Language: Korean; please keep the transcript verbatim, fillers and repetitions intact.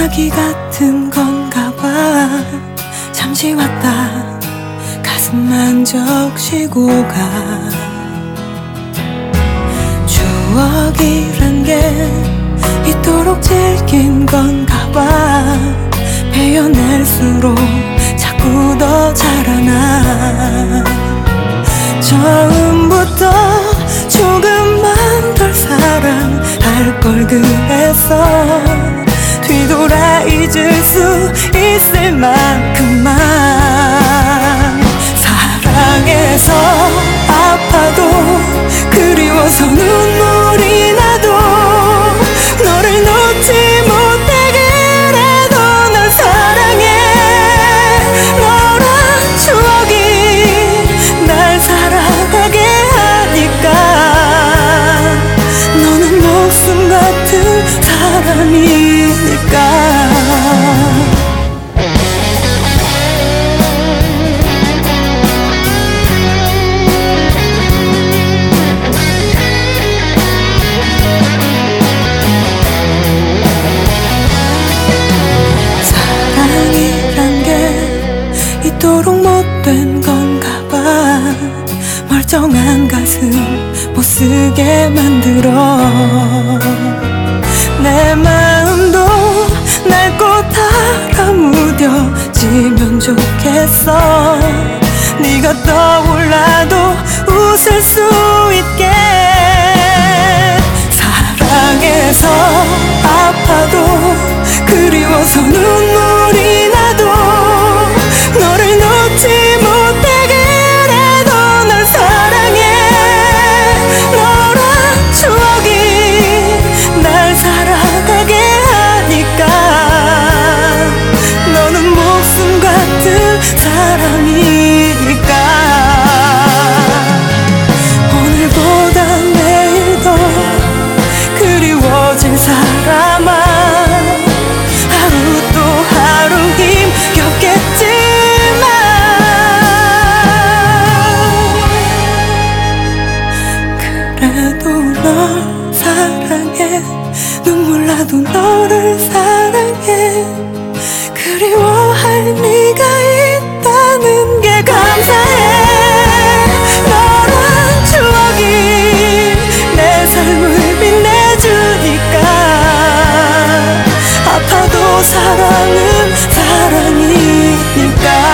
소나기 같은 건가 봐. 잠시 왔다 가슴만 적시고 가. 추억이란 게 이토록 질긴 건가 봐. 베어낼수록 자꾸 더 자라나. 처음부터 조금만 덜 사랑할 걸 그랬어. 뒤돌아 잊을 수 있을 만큼만. 사랑해서 아파도 그리워서 눈물이 나도 너를 놓지 못해. 그래도 널 사랑해. 너란 추억이 날 살아가게 하니까. 너는 목숨 같은 사람이니까. 이토록 못된 건가 봐. 멀쩡한 가슴 못쓰게 만들어. 내 마음도 낡고 달아무뎌지면 좋겠어. 네가 떠올라도 웃을 수 있게. 사랑해서 아파도 그리워서 눈물이 나도 너를 놓지 못해. 그래도 널 사랑해. 너란 추억이 날 살아가게 하니까. 너는 목숨 같은 사람이니까. 오늘보다 내일 더 그리워질 사람아. 하루 또 하루 힘겹겠지. 그래도 널 사랑해. 눈물 나도 너를 사랑해. 그리워할 네가 있다는 게 감사해. 너란 추억이 내 삶을 빛내주니까. 아파도 사랑은 사랑이니까.